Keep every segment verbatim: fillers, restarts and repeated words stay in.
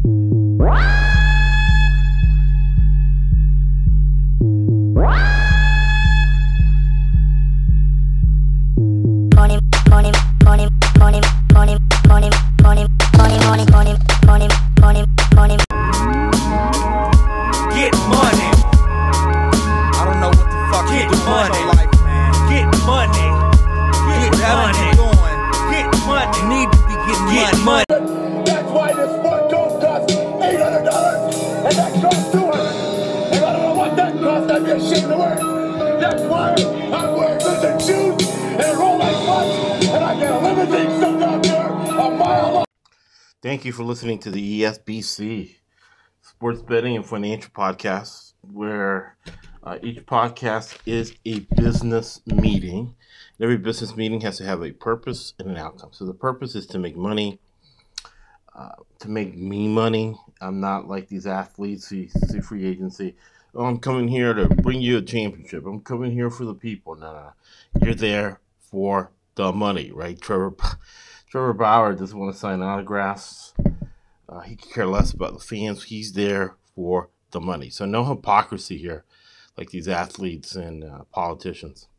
Thank you for listening to the E S B C, Sports Betting and Financial Podcast, where uh, each podcast is a business meeting. Every business meeting has to have a purpose and an outcome. So the purpose is to make money, uh, to make me money. I'm not like these athletes who see free agency. Oh, I'm coming here to bring you a championship. I'm coming here for the people. No, no, no. You're there for the money, right? Trevor Trevor Bauer doesn't want to sign autographs. Uh, he could care less about the fans. He's there for the money. So no hypocrisy here, like these athletes and uh, politicians.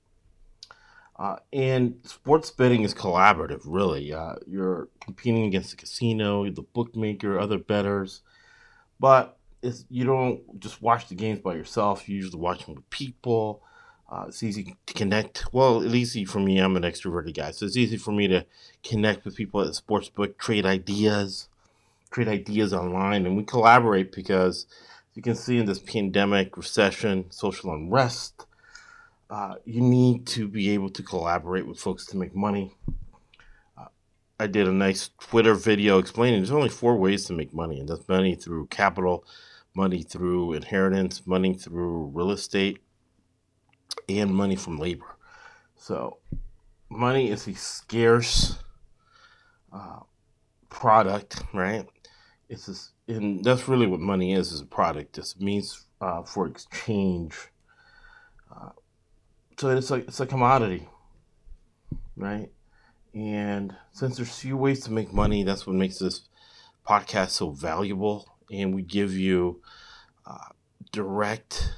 Uh, and sports betting is collaborative, really. Uh, you're competing against the casino, the bookmaker, other bettors. But it's, you don't just watch the games by yourself. You usually watch them with people. Uh, it's easy to connect. Well, it's easy for me. I'm an extroverted guy. So it's easy for me to connect with people at the sports book, trade ideas, trade ideas online. And we collaborate because you can see in this pandemic, recession, social unrest, uh, you need to be able to collaborate with folks to make money. Uh, I did a nice Twitter video explaining there's only four ways to make money. And that's money through capital, money through inheritance, money through real estate, and money from labor. So money is a scarce uh, product, right? It's just, and that's really what money is, is a product. It's a means uh, for exchange. Uh, so it's like it's a commodity, right? And since there's few ways to make money, that's what makes this podcast so valuable. And we give you uh, direct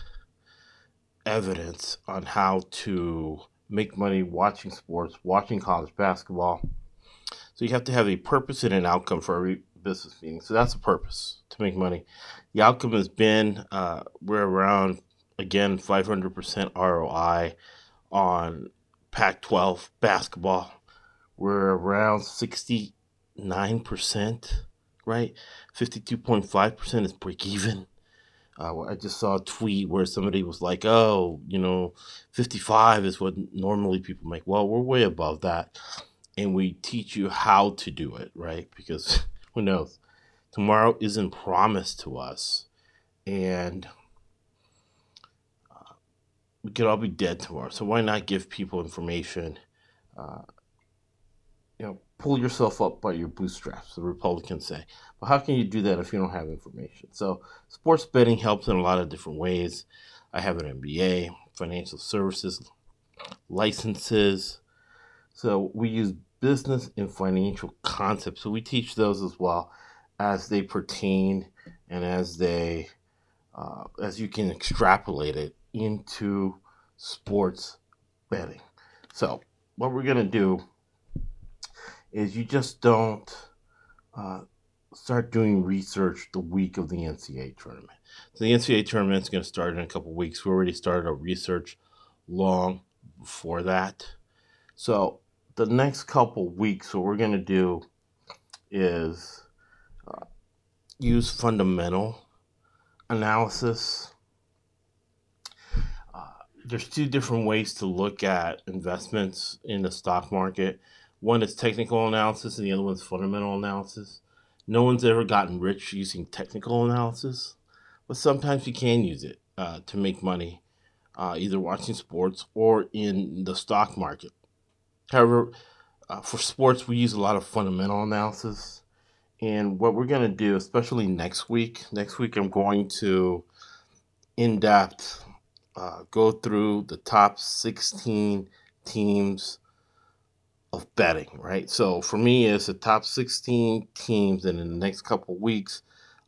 evidence on how to make money watching sports, watching college basketball. So you have to have a purpose and an outcome for every business meeting. So that's the purpose, to make money. The outcome has been uh, we're around, again, five hundred percent R O I on Pac twelve basketball. We're around sixty-nine percent, right? fifty-two point five percent is break even. Uh, I just saw a tweet where somebody was like, oh, you know, fifty-five is what normally people make. Well, we're way above that. And we teach you how to do it, right? Because who knows? Tomorrow isn't promised to us. And uh, we could all be dead tomorrow. So why not give people information? Uh, you know, pull yourself up by your bootstraps, the Republicans say. But how can you do that if you don't have information? So sports betting helps in a lot of different ways. I have an M B A, financial services, licenses. So we use business and financial concepts. So we teach those as well as they pertain and as they, uh, as you can extrapolate it into sports betting. So what we're going to do is you just don't uh, start doing research the week of the N C A A tournament. So the N C A A tournament is going to start in a couple of weeks. We already started our research long before that. So the next couple weeks, what we're going to do is uh, use fundamental analysis. Uh, there's two different ways to look at investments in the stock market. One is technical analysis and the other one is fundamental analysis. No one's ever gotten rich using technical analysis, but sometimes you can use it uh, to make money, uh, either watching sports or in the stock market. However, uh, for sports, we use a lot of fundamental analysis. And what we're going to do, especially next week, next week I'm going to, in depth, uh, go through the top sixteen teams of betting, right? So for me, it's the top sixteen teams, and in the next couple of weeks,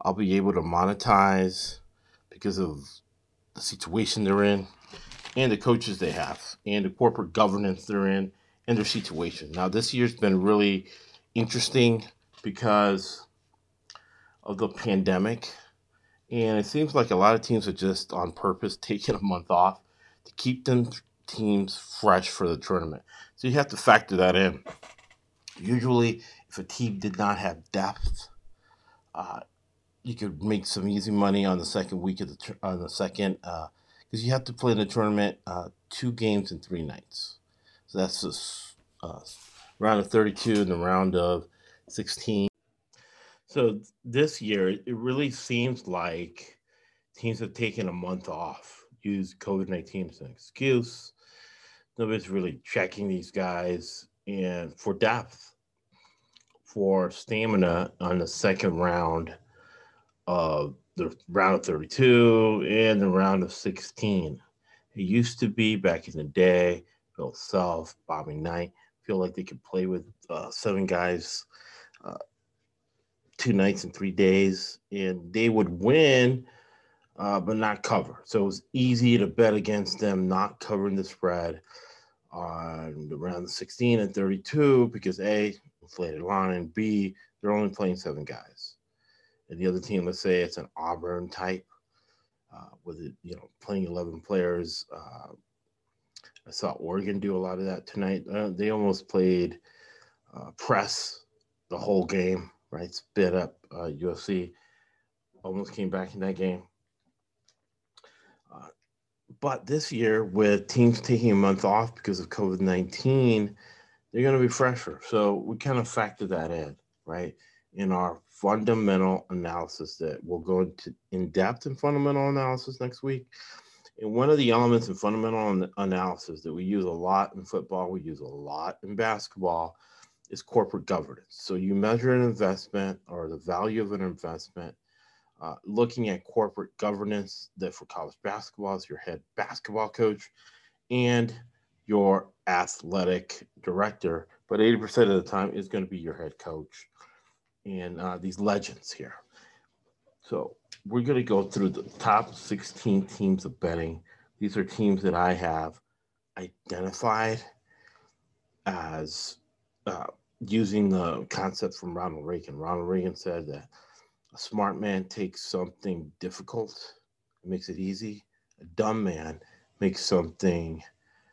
I'll be able to monetize because of the situation they're in and the coaches they have and the corporate governance they're in and their situation. Now, this year's been really interesting because of the pandemic. And it seems like a lot of teams are just on purpose taking a month off to keep them teams fresh for the tournament. So you have to factor that in. Usually, if a team did not have depth, uh, you could make some easy money on the second week of the on the second because uh, you have to play in the tournament uh, two games in three nights. So that's just uh, round of thirty-two and the round of sixteen. So this year, it really seems like teams have taken a month off, used COVID nineteen as an excuse. Nobody's really checking these guys. And for depth, for stamina on the second round of the round of thirty-two and the round of sixteen. It used to be back in the day, Bill Self, Bobby Knight, feel like they could play with uh, seven guys uh, two nights and three days, and they would win uh, but not cover. So it was easy to bet against them not covering the spread on the round of sixteen and thirty-two because A, inflated line, and B, they're only playing seven guys. And the other team, let's say it's an Auburn type, uh, with it, you know, playing eleven players. Uh, I saw Oregon do a lot of that tonight. Uh, they almost played uh, press the whole game, right? Spit up uh, U F C. Almost came back in that game. Uh, but this year, with teams taking a month off because of COVID nineteen, they're going to be fresher. So we kind of factor that in, right? In our fundamental analysis that we'll go into in depth in fundamental analysis next week. And one of the elements in fundamental analysis that we use a lot in football, we use a lot in basketball, is corporate governance. So you measure an investment or the value of an investment, uh, looking at corporate governance that for college basketball is your head basketball coach and your athletic director, but eighty percent of the time is going to be your head coach and uh, these legends here. So we're going to go through the top sixteen teams of betting. These are teams that I have identified as uh, using the concept from Ronald Reagan. Ronald Reagan said that a smart man takes something difficult, makes it easy. A dumb man makes something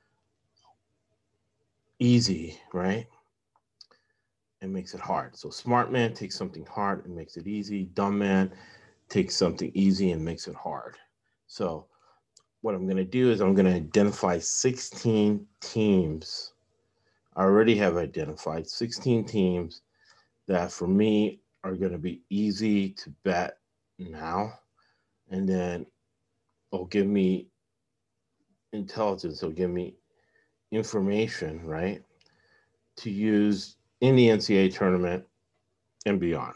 easy, right? And makes it hard. So smart man takes something hard and makes it easy. Dumb man takes something easy and makes it hard. So what I'm going to do is I'm going to identify sixteen teams. I already have identified sixteen teams that for me are going to be easy to bet now. And then it'll give me intelligence. It'll give me information, right, to use in the N C A A tournament and beyond.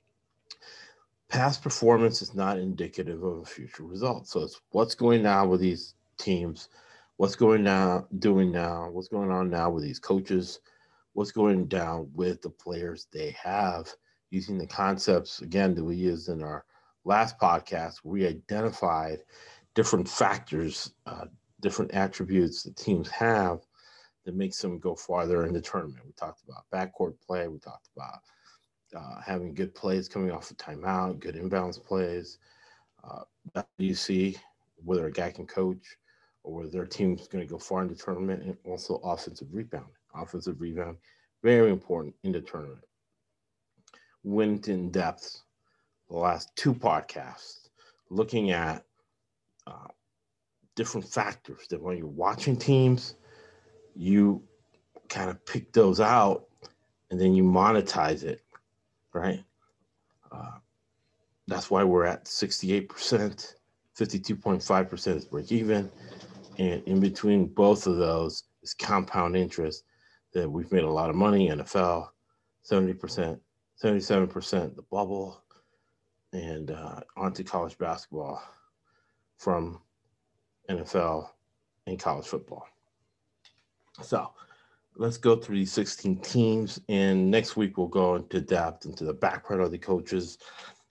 Past performance is not indicative of a future result. So it's what's going on with these teams, what's going now, doing now, what's going on now with these coaches, what's going down with the players they have, using the concepts, again, that we used in our last podcast. We identified different factors, uh, different attributes that teams have that makes them go farther in the tournament. We talked about backcourt play. We talked about uh, having good plays coming off of timeout, good inbounds plays. Uh, W C, whether a guy can coach or whether their team's going to go far in the tournament, and also offensive rebound. Offensive rebound, very important in the tournament. Went in depth the last two podcasts, looking at uh, different factors that when you're watching teams, you kind of pick those out and then you monetize it, right? Uh, that's why we're at sixty-eight percent, fifty-two point five percent is break even. And in between both of those is compound interest that we've made a lot of money. N F L, seventy percent, seventy-seven percent the bubble, and uh, onto college basketball from N F L and college football. So let's go through these sixteen teams, and next week we'll go into depth into the background of the coaches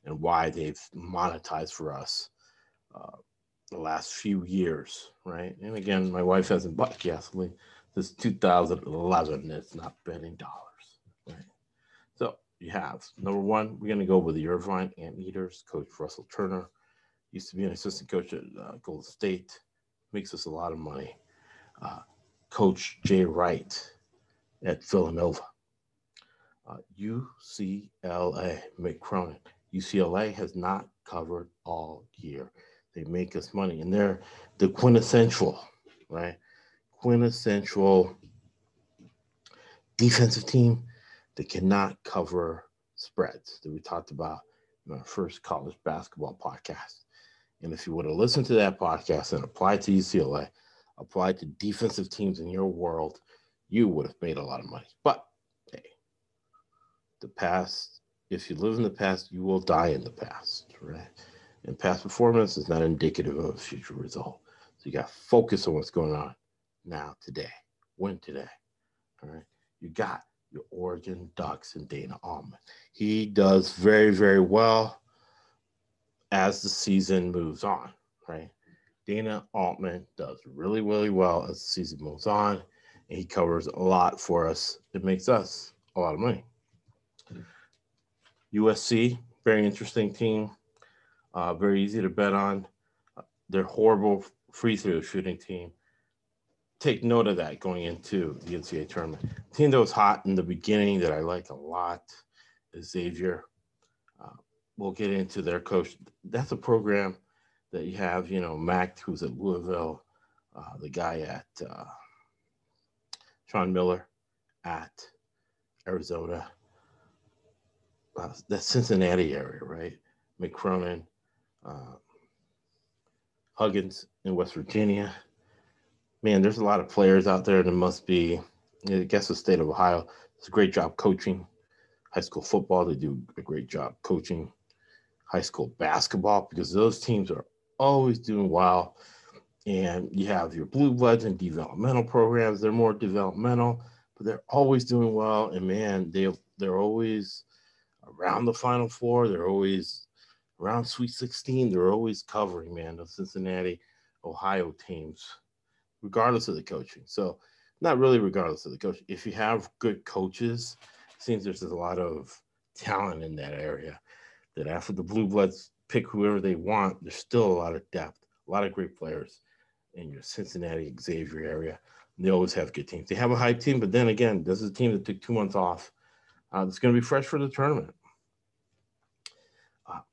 and why they've monetized for us uh, the last few years, right? And again, my wife hasn't bought gasoline since two thousand eleven. It's not betting dollars, right? So you have number one, we're going to go with the Irvine Anteaters. Coach Russell Turner used to be an assistant coach at uh, Golden State, makes us a lot of money. Uh, Coach Jay Wright at Villanova. Uh, U C L A, Mick Cronin. U C L A has not covered all year. They make us money, and they're the quintessential, right? Quintessential defensive team that cannot cover spreads that we talked about in our first college basketball podcast. And if you would have listened to that podcast and applied to U C L A, applied to defensive teams in your world, you would have made a lot of money. But hey, the past, if you live in the past, you will die in the past, right? And past performance is not indicative of a future result. So you got to focus on what's going on now, today. Win today, all right? You got your Oregon Ducks and Dana Altman. He does very, very well as the season moves on, right? Dana Altman does really, really well as the season moves on, and he covers a lot for us. It makes us a lot of money. U S C, very interesting team, uh, very easy to bet on. They're horrible free throw shooting team. Take note of that going into the N C double A tournament. The team that was hot in the beginning that I like a lot is Xavier. Uh, we'll get into their coach. That's a program that you have, you know, Mac, who's at Louisville, uh, the guy at uh, Sean Miller at Arizona, uh, that Cincinnati area, right? McCronin, uh, Huggins in West Virginia. Man, there's a lot of players out there that must be, I guess the state of Ohio does a great job coaching high school football. They do a great job coaching high school basketball because those teams are always doing well. And you have your blue bloods and developmental programs. They're more developmental, but they're always doing well. And man, they they're always around the Final Four. They're always around Sweet sixteen. They're always covering, man, the Cincinnati, Ohio teams, regardless of the coaching. So not really regardless of the coach. If you have good coaches, it seems there's a lot of talent in that area that after the blue bloods pick whoever they want, there's still a lot of depth, a lot of great players in your Cincinnati, Xavier area. They always have good teams. They have a high team, but then again, this is a team that took two months off. Uh, it's going to be fresh for the tournament. Uh,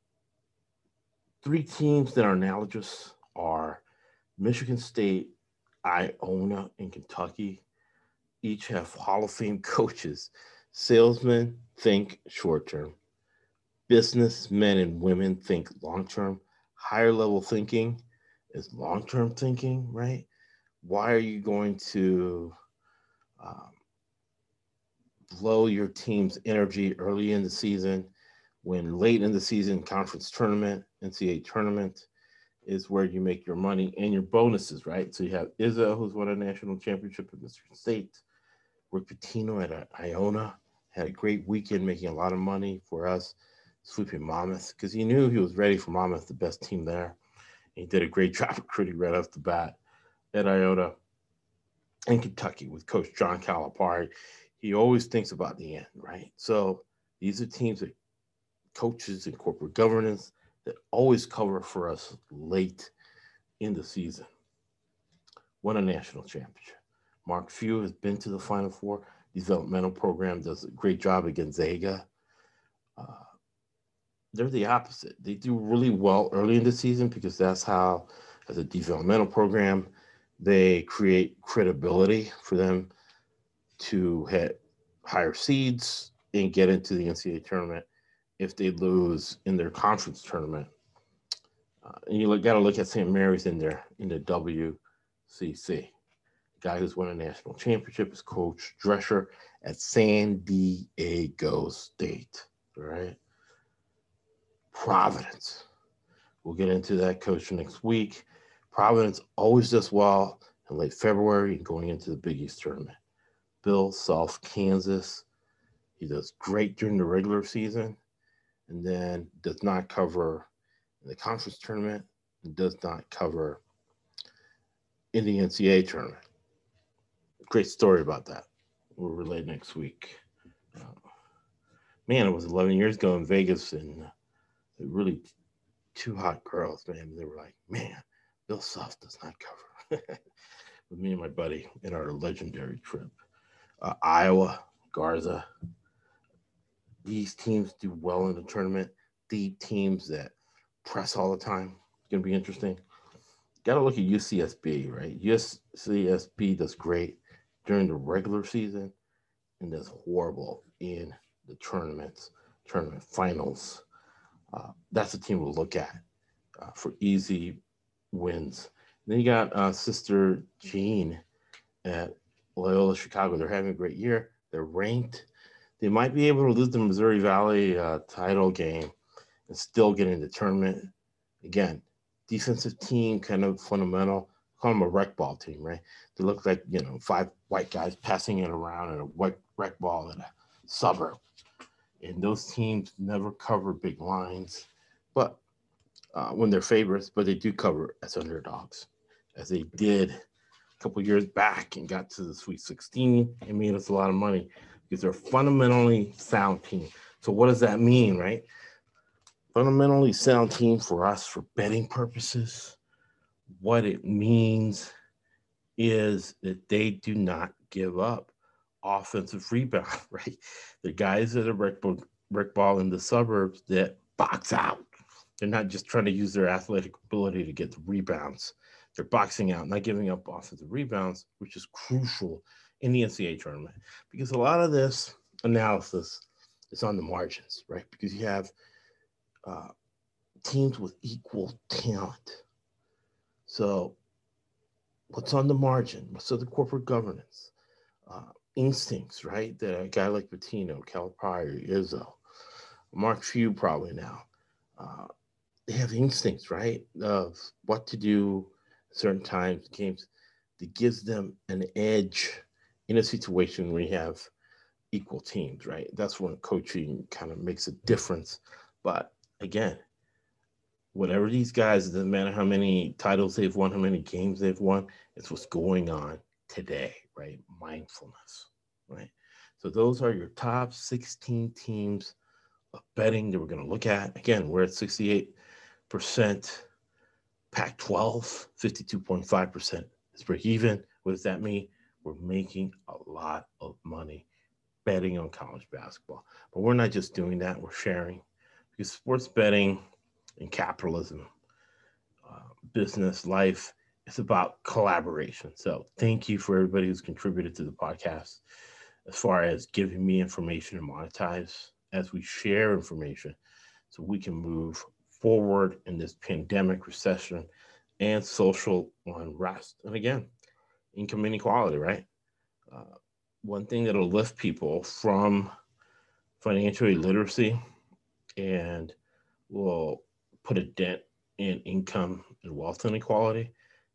three teams that are analogous are Michigan State, Iona, and Kentucky. Each have Hall of Fame coaches. Salesmen think short term. Businessmen and women think long term. Higher level thinking is long term thinking, right? Why are you going to um, blow your team's energy early in the season when late in the season, conference tournament, N C double A tournament is where you make your money and your bonuses, right? So you have Izzo, who's won a national championship at Michigan State. Rick Pitino at Iona had a great weekend making a lot of money for us, sweeping Monmouth, because he knew he was ready for Monmouth, the best team there. He did a great job recruiting right off the bat at Iona. And Kentucky with Coach John Calipari. He always thinks about the end, right? So these are teams that coaches and corporate governance that always cover for us late in the season. Won a national championship. Mark Few has been to the Final Four. Developmental program does a great job at Gonzaga. Uh, they're the opposite. They do really well early in the season because that's how, as a developmental program, they create credibility for them to hit higher seeds and get into the N C double A tournament if they lose in their conference tournament. Uh, and you got to look at Saint Mary's in there in the W C C. The guy who's won a national championship is Coach Drescher at San Diego State. All right. Providence. We'll get into that coach next week. Providence always does well in late February and going into the Big East tournament. Bill Self, Kansas. He does great during the regular season. and then does not cover in the conference tournament, and does not cover in the N C A A tournament. Great story about that. We'll relay next week. Uh, man, it was eleven years ago in Vegas, and uh, really two hot girls, man. They were like, man, Bill Self does not cover. With me and my buddy in our legendary trip. Uh, Iowa, Garza, these teams do well in the tournament. The teams that press all the time, it's going to be interesting. Got to look at U C S B, right? U C S B does great during the regular season and does horrible in the tournaments, tournament finals. Uh, that's a team we'll look at uh, for easy wins. And then you got uh, Sister Jean at Loyola Chicago. They're having a great year. They're ranked. They might be able to lose the Missouri Valley uh, title game and still get in the tournament. Again, defensive team, kind of fundamental. Call them a rec ball team, right? They look like, you know, five white guys passing it around in a white rec ball in a suburb. And those teams never cover big lines, but uh, when they're favorites, but they do cover as underdogs, as they did a couple years back and got to the Sweet sixteen and made us a lot of money because they're a fundamentally sound team. So what does that mean, right? Fundamentally sound team for us for betting purposes. What it means is that they do not give up offensive rebound, right? The guys that are brick, brick ball in the suburbs that box out. They're not just trying to use their athletic ability to get the rebounds. They're boxing out, not giving up offensive rebounds, which is crucial in the N C A A tournament because a lot of this analysis is on the margins, right? Because you have uh, teams with equal talent. So, what's on the margin? What's on the corporate governance? Uh, instincts, right? That a guy like Pitino, Calipari, Izzo, Mark Few probably now. Uh, they have instincts, right, of what to do at certain times, games, that gives them an edge in a situation where you have equal teams, right? That's when coaching kind of makes a difference. But again, whatever these guys, it doesn't matter how many titles they've won, how many games they've won, it's what's going on today, right? Mindfulness, right? So those are your top sixteen teams of betting that we're going to look at. Again, we're at sixty-eight percent Pac twelve, fifty-two point five percent is break even. What does that mean? We're making a lot of money betting on college basketball. But we're not just doing that, we're sharing because sports betting and capitalism, uh, business, life, it's about collaboration. So thank you for everybody who's contributed to the podcast as far as giving me information to monetize as we share information so we can move forward in this pandemic recession and social unrest. And again, income inequality, right? Uh, one thing that'll lift people from financial illiteracy and will put a dent in income and wealth inequality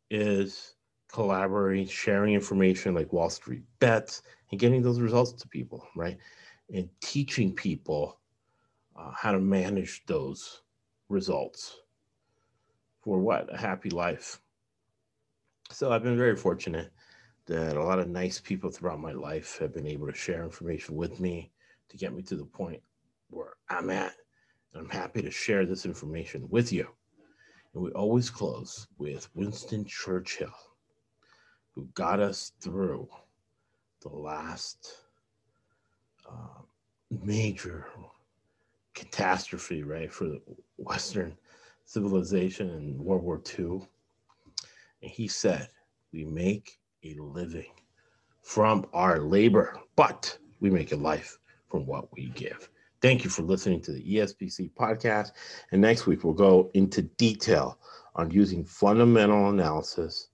is collaborating, sharing information like Wall Street bets, and getting those results to people, right? And teaching people uh, how to manage those results for what? A happy life. So I've been very fortunate that a lot of nice people throughout my life have been able to share information with me to get me to the point where I'm at. And I'm happy to share this information with you. And we always close with Winston Churchill, who got us through the last uh, major catastrophe, right, for the Western civilization in World War Two. And he said, we make a living from our labor, but we make a life from what we give. Thank you for listening to the E S B C podcast. And next week, we'll go into detail on using fundamental analysis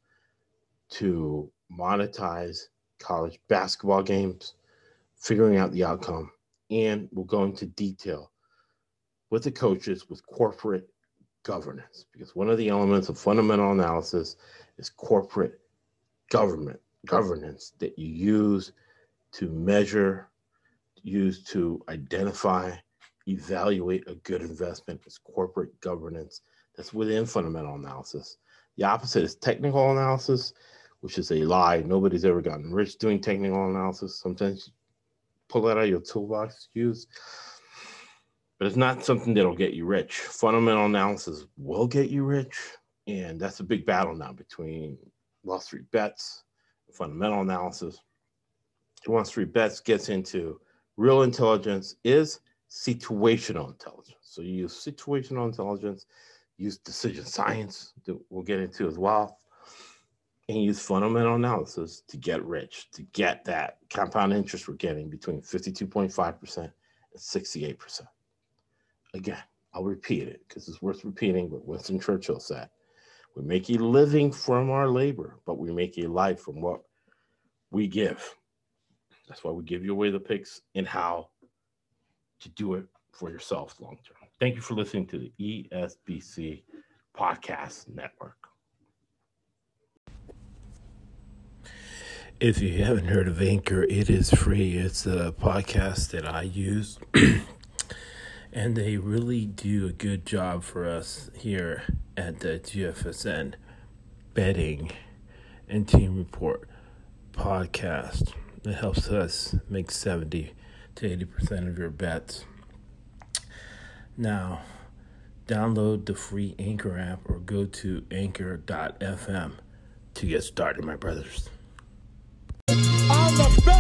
to monetize college basketball games, figuring out the outcome, and we'll go into detail with the coaches with corporate governance, because one of the elements of fundamental analysis is corporate government governance that you use to measure, use to identify evaluate a good investment is corporate governance. That's within fundamental analysis. The opposite is technical analysis, which is a lie. Nobody's ever gotten rich doing technical analysis. Sometimes you pull that out of your toolbox to use, but it's not something that'll get you rich. Fundamental analysis will get you rich, and that's a big battle now between Wall Street Bets and fundamental analysis. Wall Street Bets gets into real intelligence is situational intelligence. So you use situational intelligence, use decision science that we'll get into as well, and use fundamental analysis to get rich, to get that compound interest we're getting between fifty-two point five percent and sixty-eight percent. Again, I'll repeat it because it's worth repeating what Winston Churchill said. We make a living from our labor, but we make a life from what we give. That's why we give you away the picks and how to do it for yourself long term. Thank you for listening to the E S B C Podcast Network. If you haven't heard of Anchor, it is free. It's a podcast that I use, and they really do a good job for us here at the G F S N Betting and Team Report podcast. It helps us make seventy to eighty percent of your bets. Now, download the free Anchor app or go to anchor dot f m to get started, my brothers. On the